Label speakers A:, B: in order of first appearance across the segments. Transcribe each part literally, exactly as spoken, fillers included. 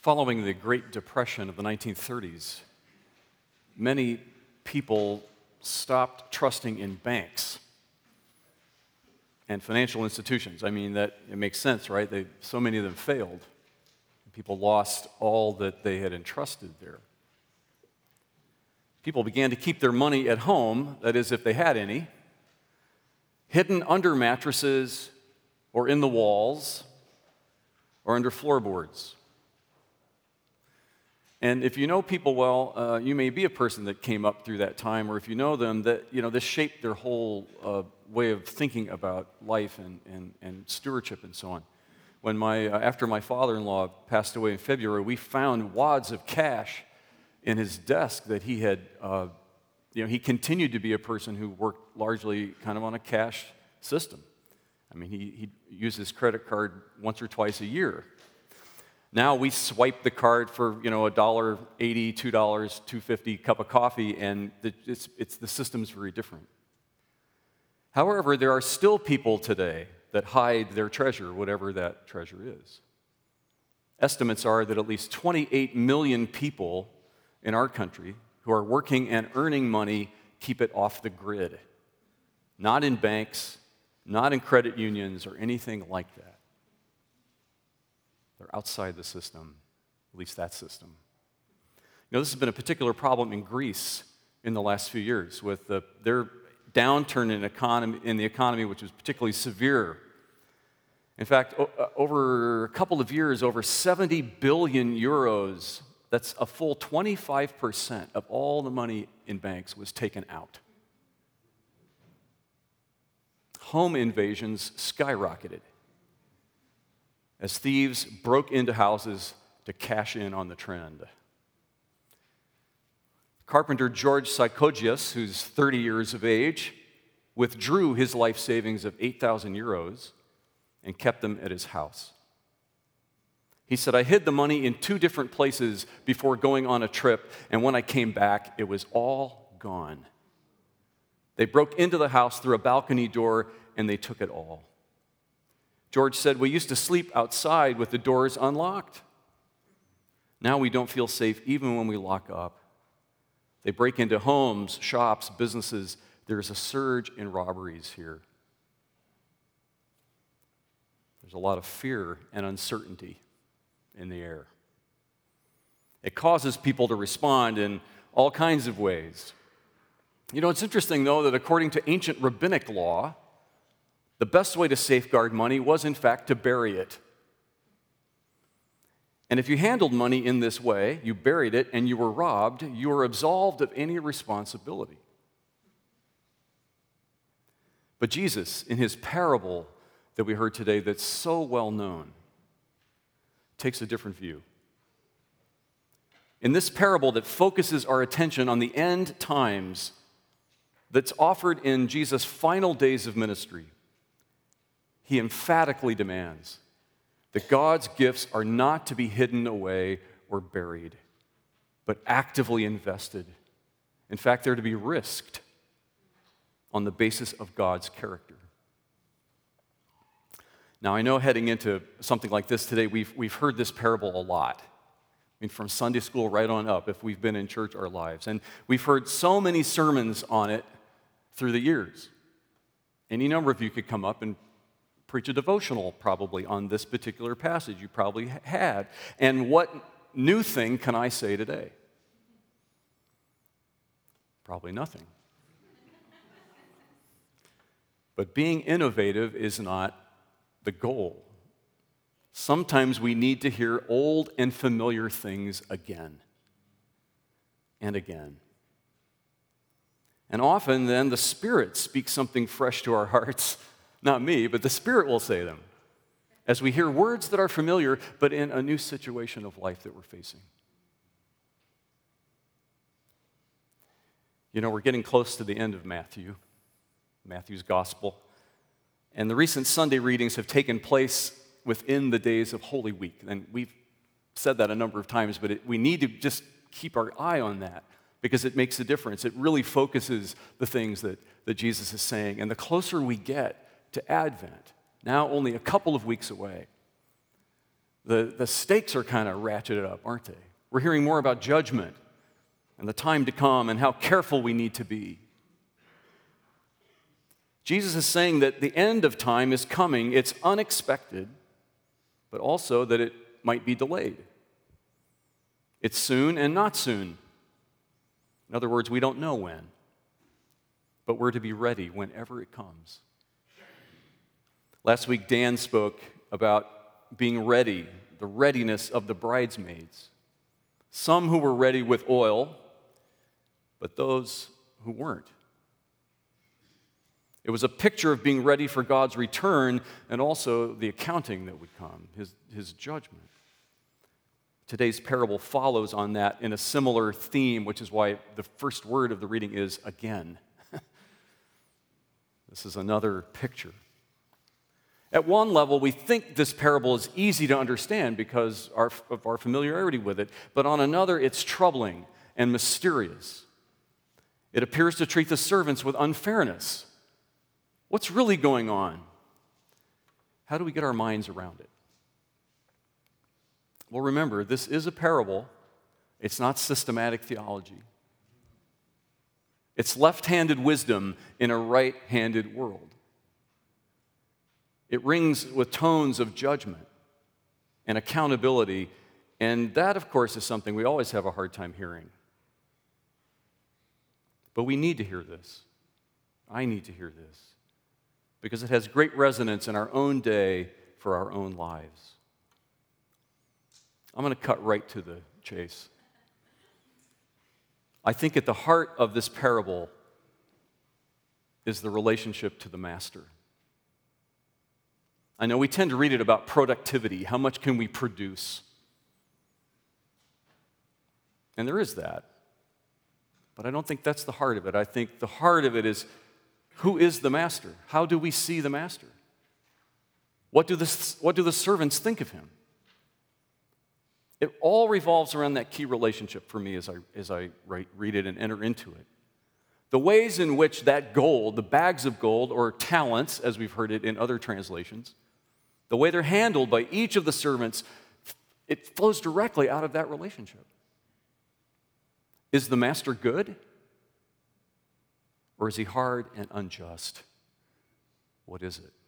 A: Following the Great Depression of the nineteen thirties, many people stopped trusting in banks and financial institutions. I mean, that it makes sense, right? They, so many of them failed. People lost all that they had entrusted there. People began to keep their money at home, that is, if they had any, hidden under mattresses or in the walls or under floorboards. And if you know people well, uh, you may be a person that came up through that time, or if you know them, that you know this shaped their whole uh, way of thinking about life and, and, and stewardship and so on. When my uh, after my father-in-law passed away in February, we found wads of cash in his desk that he had. Uh, you know, he continued to be a person who worked largely kind of on a cash system. I mean, he he used his credit card once or twice a year. Now we swipe the card for, you know, a dollar eighty, two dollars, two fifty cup of coffee, and the, it's, it's, the system's very different. However, there are still people today that hide their treasure, whatever that treasure is. Estimates are that at least twenty-eight million people in our country who are working and earning money keep it off the grid. Not in banks, not in credit unions, or anything like that. They're outside the system, at least that system. You know, this has been a particular problem in Greece in the last few years with the, their downturn in, economy, in the economy, which was particularly severe. In fact, o- over a couple of years, over seventy billion euros, that's a full twenty-five percent of all the money in banks, was taken out. Home invasions skyrocketed as thieves broke into houses to cash in on the trend. Carpenter George Psychogius, who's thirty years of age, withdrew his life savings of eight thousand euros and kept them at his house. He said, "I hid the money in two different places before going on a trip, and when I came back, it was all gone. They broke into the house through a balcony door, and they took it all." George said, "We used to sleep outside with the doors unlocked. Now we don't feel safe even when we lock up. They break into homes, shops, businesses. There's a surge in robberies here." There's a lot of fear and uncertainty in the air. It causes people to respond in all kinds of ways. You know, it's interesting, though, that according to ancient rabbinic law, the best way to safeguard money was, in fact, to bury it. And if you handled money in this way, you buried it, and you were robbed, you were absolved of any responsibility. But Jesus, in his parable that we heard today that's so well known, takes a different view. In this parable that focuses our attention on the end times, that's offered in Jesus' final days of ministry, he emphatically demands that God's gifts are not to be hidden away or buried, but actively invested. In fact, they're to be risked on the basis of God's character. Now, I know heading into something like this today, we've, we've heard this parable a lot. I mean, from Sunday school right on up, if we've been in church our lives. And we've heard so many sermons on it through the years. Any number of you could come up and preach a devotional probably on this particular passage. You probably had. And what new thing can I say today? Probably nothing. But being innovative is not the goal. Sometimes we need to hear old and familiar things again and again. And often then the Spirit speaks something fresh to our hearts. Not me, but the Spirit will say them as we hear words that are familiar, but in a new situation of life that we're facing. You know, we're getting close to the end of Matthew, Matthew's Gospel, and the recent Sunday readings have taken place within the days of Holy Week. And we've said that a number of times, but it, we need to just keep our eye on that because it makes a difference. It really focuses the things that, that Jesus is saying. And the closer we get to Advent, now only a couple of weeks away, The, the stakes are kind of ratcheted up, aren't they? We're hearing more about judgment and the time to come and how careful we need to be. Jesus is saying that the end of time is coming. It's unexpected, but also that it might be delayed. It's soon and not soon. In other words, we don't know when, but we're to be ready whenever it comes. Last week, Dan spoke about being ready, the readiness of the bridesmaids. Some who were ready with oil, but those who weren't. It was a picture of being ready for God's return and also the accounting that would come, his, his judgment. Today's parable follows on that in a similar theme, which is why the first word of the reading is again. This is another picture. At one level, we think this parable is easy to understand because our, of our familiarity with it, but on another, it's troubling and mysterious. It appears to treat the servants with unfairness. What's really going on? How do we get our minds around it? Well, remember, this is a parable. It's not systematic theology. It's left-handed wisdom in a right-handed world. It rings with tones of judgment and accountability, and that, of course, is something we always have a hard time hearing. But we need to hear this. I need to hear this, because it has great resonance in our own day for our own lives. I'm going to cut right to the chase. I think at the heart of this parable is the relationship to the master. I know we tend to read it about productivity. How much can we produce? And there is that. But I don't think that's the heart of it. I think the heart of it is, who is the master? How do we see the master? What do the, what do the servants think of him? It all revolves around that key relationship for me as I, as I write, read it and enter into it. The ways in which that gold, the bags of gold, or talents, as we've heard it in other translations, the way they're handled by each of the servants, it flows directly out of that relationship. Is the master good? Or is he hard and unjust? What is it?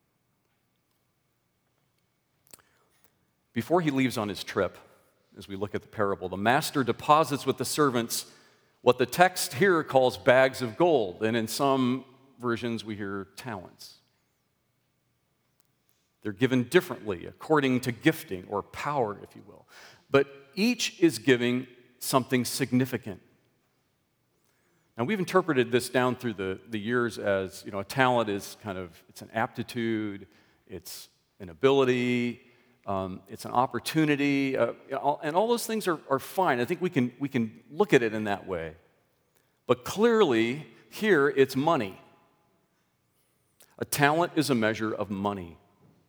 A: Before he leaves on his trip, as we look at the parable, the master deposits with the servants what the text here calls bags of gold, and in some versions we hear talents. They're given differently according to gifting or power, if you will. But each is giving something significant. Now, we've interpreted this down through the, the years as, you know, a talent is kind of, it's an aptitude, it's an ability, um, it's an opportunity, uh, and all those things are, are fine. I think we can, we can look at it in that way. But clearly, here, it's money. A talent is a measure of money,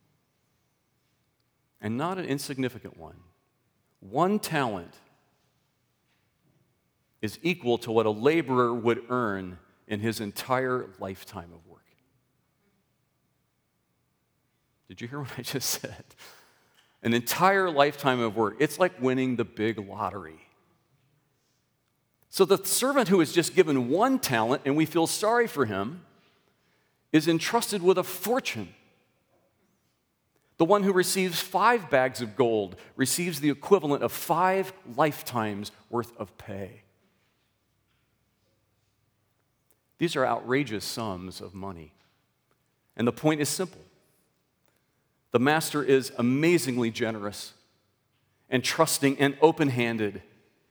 A: and not an insignificant one. One talent is equal to what a laborer would earn in his entire lifetime of work. Did you hear what I just said? An entire lifetime of work. It's like winning the big lottery. So the servant who is just given one talent, and we feel sorry for him, is entrusted with a fortune. The one who receives five bags of gold receives the equivalent of five lifetimes worth of pay. These are outrageous sums of money. And the point is simple. The master is amazingly generous and trusting and open-handed.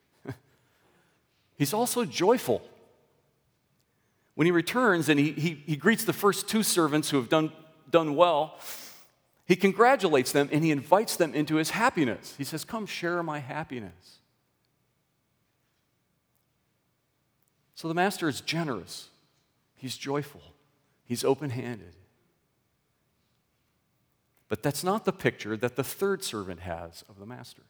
A: He's also joyful. When he returns and he, he, he greets the first two servants who have done, done well, he congratulates them and he invites them into his happiness. He says, "Come share my happiness." So the master is generous. He's joyful. He's open-handed. But that's not the picture that the third servant has of the master.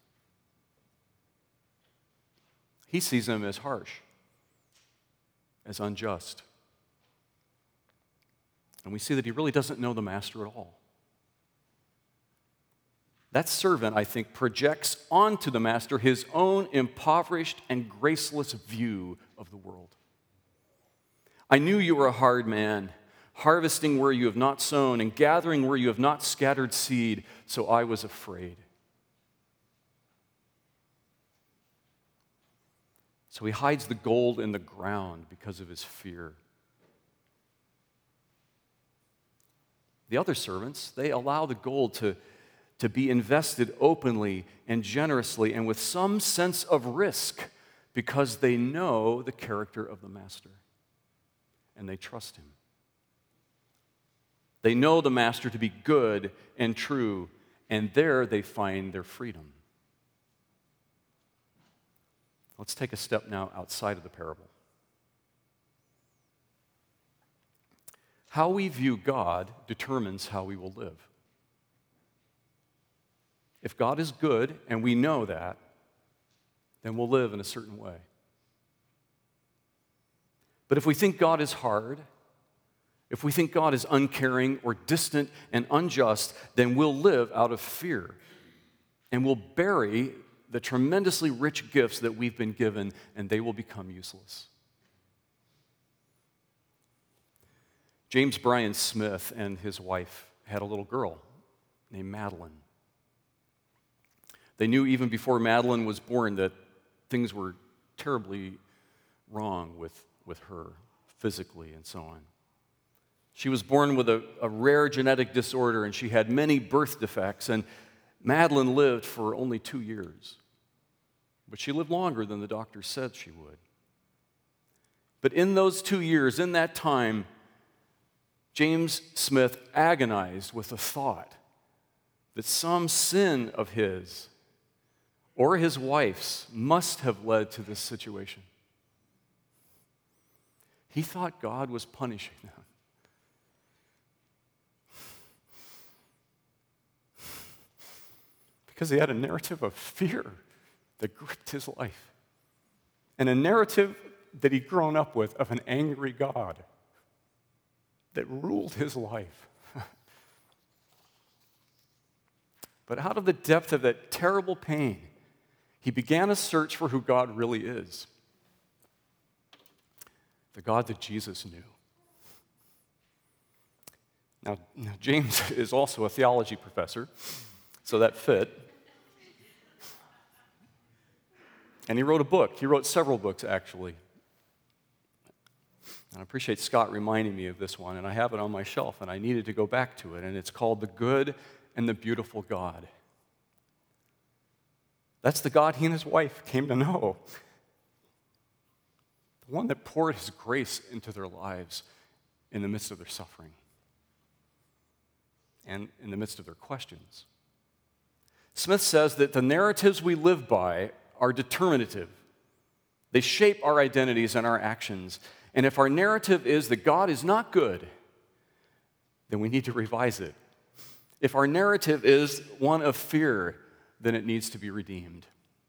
A: He sees him as harsh, as unjust. And we see that he really doesn't know the master at all. That servant, I think, projects onto the master his own impoverished and graceless view of the world. I knew you were a hard man, harvesting where you have not sown and gathering where you have not scattered seed, so I was afraid. So he hides the gold in the ground because of his fear. The other servants, they allow the gold to, to be invested openly and generously and with some sense of risk because they know the character of the master and they trust him. They know the master to be good and true, and there they find their freedom. Let's take a step now outside of the parable. How we view God determines how we will live. If God is good, and we know that, then we'll live in a certain way. But if we think God is hard, if we think God is uncaring or distant and unjust, then we'll live out of fear, and we'll bury the tremendously rich gifts that we've been given, and they will become useless. James Bryan Smith and his wife had a little girl named Madeline. They knew even before Madeline was born that things were terribly wrong with, with her, physically and so on. She was born with a, a rare genetic disorder, and she had many birth defects, and Madeline lived for only two years. But she lived longer than the doctor said she would. But in those two years, in that time, James Smith agonized with the thought that some sin of his or his wife's must have led to this situation. He thought God was punishing them. Because he had a narrative of fear that gripped his life. And a narrative that he'd grown up with of an angry God that ruled his life. But out of the depth of that terrible pain, he began a search for who God really is. The God that Jesus knew. Now, now James is also a theology professor, so that fit. And he wrote a book. He wrote several books, actually. And I appreciate Scott reminding me of this one, and I have it on my shelf, and I needed to go back to it, and it's called The Good and the Beautiful God. That's the God he and his wife came to know. The one that poured his grace into their lives in the midst of their suffering and in the midst of their questions. Smith says that the narratives we live by are determinative. They shape our identities and our actions. And if our narrative is that God is not good, then we need to revise it. If our narrative is one of fear, then it needs to be redeemed.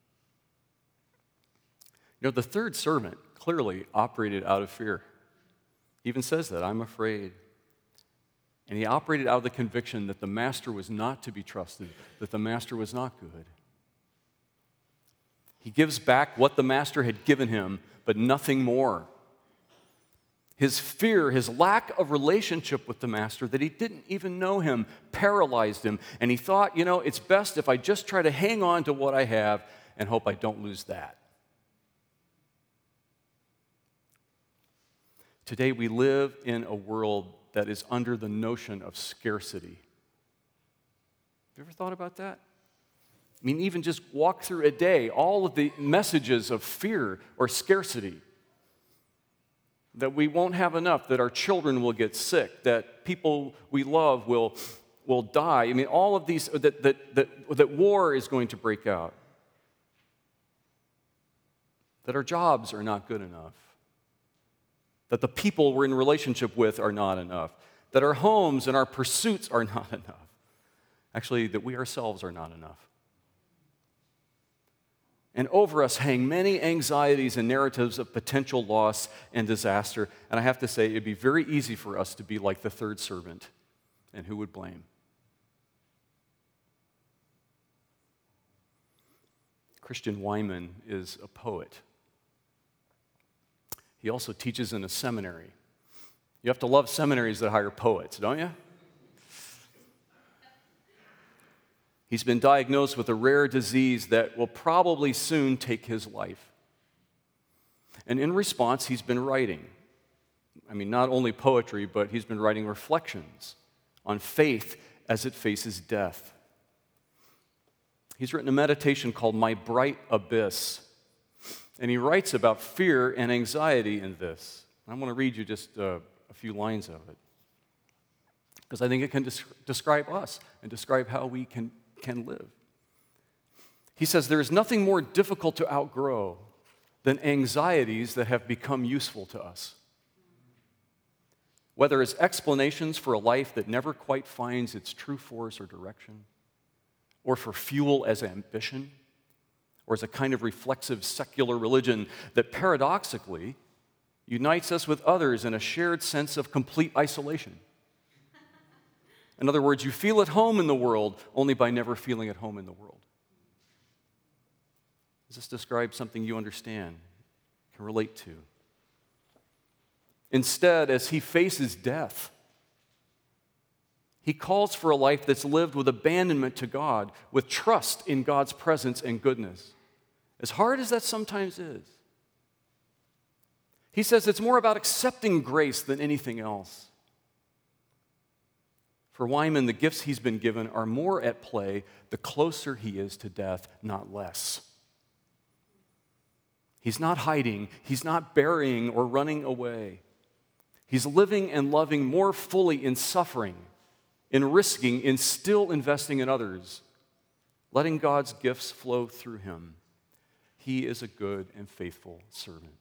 A: You know, the third servant clearly operated out of fear. He even says that, I'm afraid. And he operated out of the conviction that the master was not to be trusted, that the master was not good. He gives back what the master had given him, but nothing more. His fear, his lack of relationship with the master, that he didn't even know him, paralyzed him. And he thought, you know, it's best if I just try to hang on to what I have and hope I don't lose that. Today we live in a world that is under the notion of scarcity. Have you ever thought about that? I mean, even just walk through a day, all of the messages of fear or scarcity. That we won't have enough, that our children will get sick, that people we love will, will die. I mean, all of these, that, that, that, that war is going to break out. That our jobs are not good enough. That the people we're in relationship with are not enough. That our homes and our pursuits are not enough. Actually, that we ourselves are not enough. And over us hang many anxieties and narratives of potential loss and disaster. And I have to say, it'd be very easy for us to be like the third servant. And who would blame? Christian Wyman is a poet. He also teaches in a seminary. You have to love seminaries that hire poets, don't you? He's been diagnosed with a rare disease that will probably soon take his life. And in response, he's been writing. I mean, not only poetry, but he's been writing reflections on faith as it faces death. He's written a meditation called My Bright Abyss. And he writes about fear and anxiety in this. I want to read you just uh, a few lines of it, because I think it can des- describe us and describe how we can, can live. He says, there is nothing more difficult to outgrow than anxieties that have become useful to us. Whether as explanations for a life that never quite finds its true force or direction, or for fuel as ambition, or as a kind of reflexive secular religion that paradoxically unites us with others in a shared sense of complete isolation. In other words, you feel at home in the world only by never feeling at home in the world. Does this describe something you understand, can relate to? Instead, as he faces death, he calls for a life that's lived with abandonment to God, with trust in God's presence and goodness, as hard as that sometimes is. He says it's more about accepting grace than anything else. For Wyman, the gifts he's been given are more at play the closer he is to death, not less. He's not hiding, he's not burying or running away. He's living and loving more fully in suffering, in risking, in still investing in others, letting God's gifts flow through him. He is a good and faithful servant.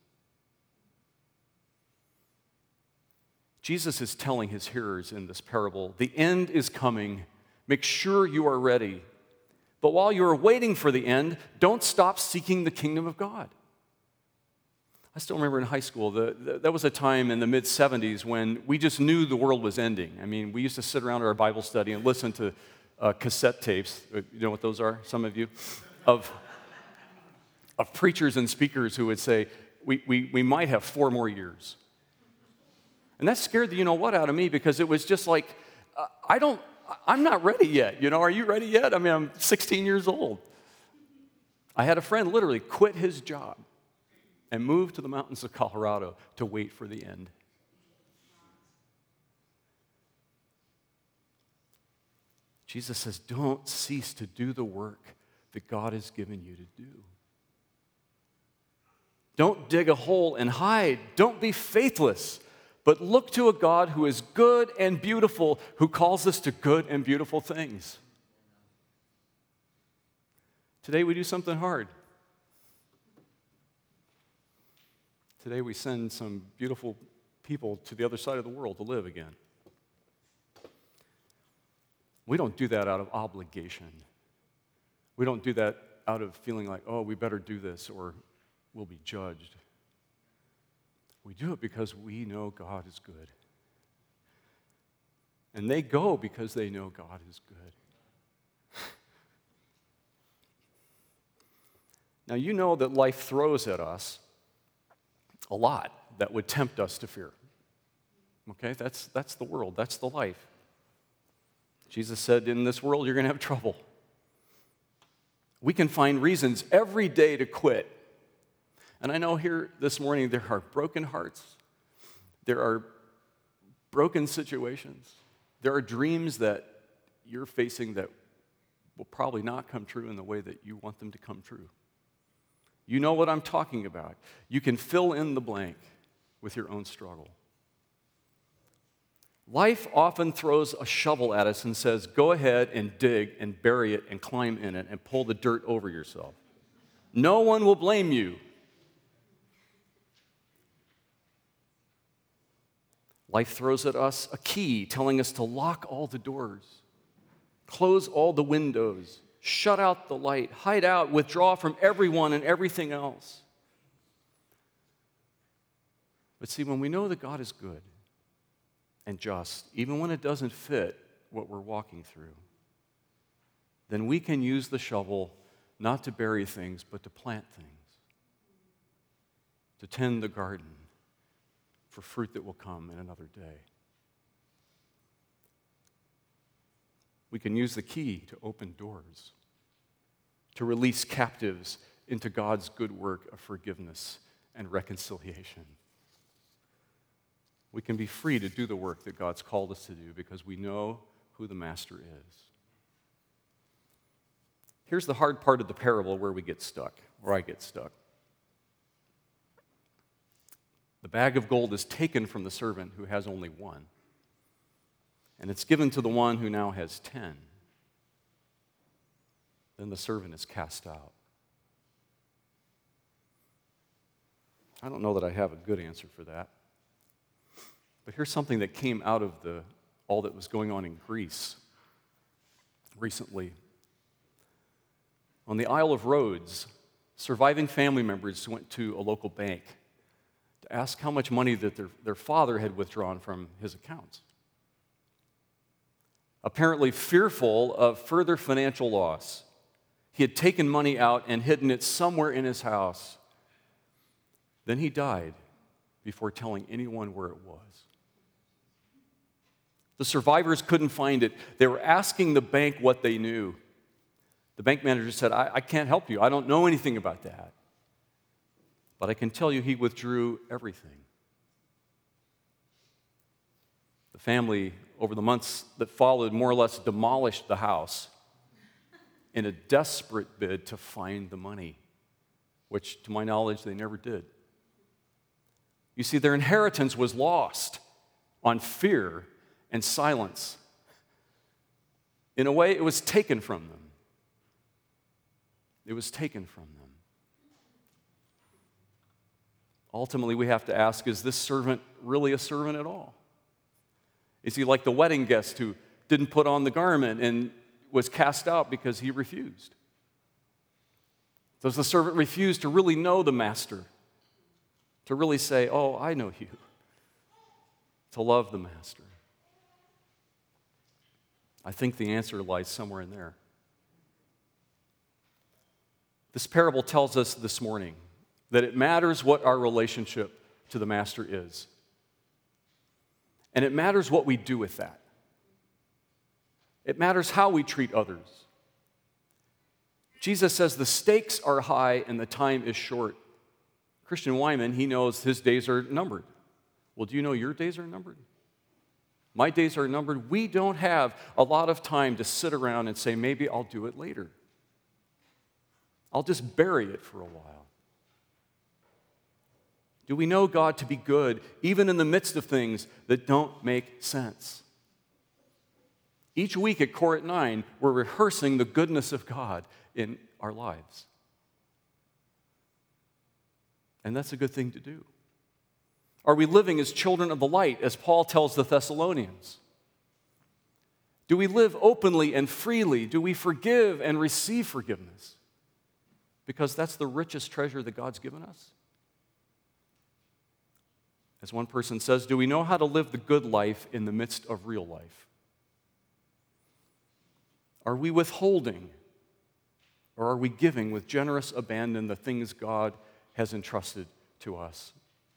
A: Jesus is telling his hearers in this parable, the end is coming. Make sure you are ready. But while you are waiting for the end, don't stop seeking the kingdom of God. I still remember in high school, the, the, that was a time in the mid seventies when we just knew the world was ending. I mean, we used to sit around our Bible study and listen to uh, cassette tapes. You know what those are, some of you? Of, of preachers and speakers who would say, we, we, we might have four more years. And that scared the you-know-what out of me, because it was just like, uh, I don't, I'm not ready yet. You know, are you ready yet? I mean, I'm sixteen years old. I had a friend literally quit his job and moved to the mountains of Colorado to wait for the end. Jesus says, don't cease to do the work that God has given you to do. Don't dig a hole and hide. Don't be faithless. But look to a God who is good and beautiful, who calls us to good and beautiful things. Today we do something hard. Today we send some beautiful people to the other side of the world to live again. We don't do that out of obligation. We don't do that out of feeling like, oh, we better do this or we'll be judged. We do it because we know God is good. And they go because they know God is good. Now, you know that life throws at us a lot that would tempt us to fear. Okay, that's, that's the world, that's the life. Jesus said, in this world, you're going to have trouble. We can find reasons every day to quit. And I know here this morning there are broken hearts. There are broken situations. There are dreams that you're facing that will probably not come true in the way that you want them to come true. You know what I'm talking about. You can fill in the blank with your own struggle. Life often throws a shovel at us and says, go ahead and dig and bury it and climb in it and pull the dirt over yourself. No one will blame you. Life throws at us a key telling us to lock all the doors, close all the windows, shut out the light, hide out, withdraw from everyone and everything else. But see, when we know that God is good and just, even when it doesn't fit what we're walking through, then we can use the shovel not to bury things, but to plant things, to tend the garden for fruit that will come in another day. We can use the key to open doors, to release captives into God's good work of forgiveness and reconciliation. We can be free to do the work that God's called us to do because we know who the Master is. Here's the hard part of the parable where we get stuck, where I get stuck. The bag of gold is taken from the servant who has only one, and it's given to the one who now has ten. Then the servant is cast out. I don't know that I have a good answer for that. But here's something that came out of the, all that was going on in Greece recently. On the Isle of Rhodes, surviving family members went to a local bank to ask how much money that their, their father had withdrawn from his accounts. Apparently fearful of further financial loss, he had taken money out and hidden it somewhere in his house. Then he died before telling anyone where it was. The survivors couldn't find it. They were asking the bank what they knew. The bank manager said, I, I can't help you. I don't know anything about that. But I can tell you he withdrew everything. The family, over the months that followed, more or less demolished the house in a desperate bid to find the money, which, to my knowledge, they never did. You see, their inheritance was lost on fear and silence. In a way, it was taken from them. It was taken from them. Ultimately, we have to ask, is this servant really a servant at all? Is he like the wedding guest who didn't put on the garment and was cast out because he refused? Does the servant refuse to really know the master? To really say, oh, I know you. To love the master? I think the answer lies somewhere in there. This parable tells us this morning that it matters what our relationship to the master is. And it matters what we do with that. It matters how we treat others. Jesus says the stakes are high and the time is short. Christian Wyman, he knows his days are numbered. Well, do you know your days are numbered? My days are numbered. We don't have a lot of time to sit around and say, maybe I'll do it later. I'll just bury it for a while. Do we know God to be good, even in the midst of things that don't make sense? Each week at Core at nine, we're rehearsing the goodness of God in our lives. And that's a good thing to do. Are we living as children of the light, as Paul tells the Thessalonians? Do we live openly and freely? Do we forgive and receive forgiveness? Because that's the richest treasure that God's given us. As one person says, do we know how to live the good life in the midst of real life? Are we withholding, or are we giving with generous abandon the things God has entrusted to us?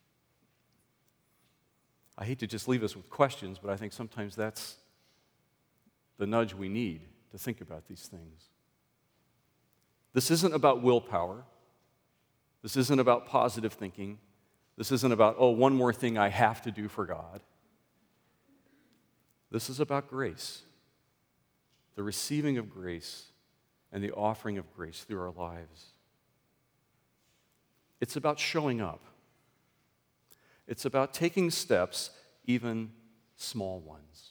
A: I hate to just leave us with questions, but I think sometimes that's the nudge we need to think about these things. This isn't about willpower. This isn't about positive thinking. This isn't about, oh, one more thing I have to do for God. This is about grace, the receiving of grace and the offering of grace through our lives. It's about showing up. It's about taking steps, even small ones.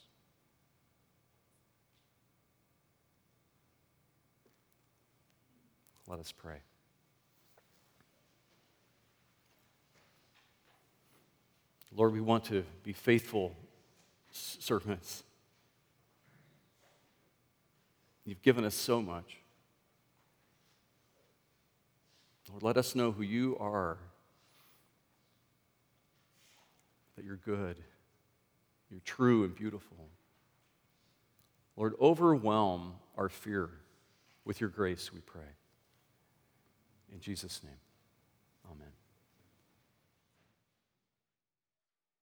A: Let us pray. Lord, we want to be faithful servants. You've given us so much. Lord, let us know who you are, that you're good, you're true and beautiful. Lord, overwhelm our fear with your grace, we pray. In Jesus' name, amen.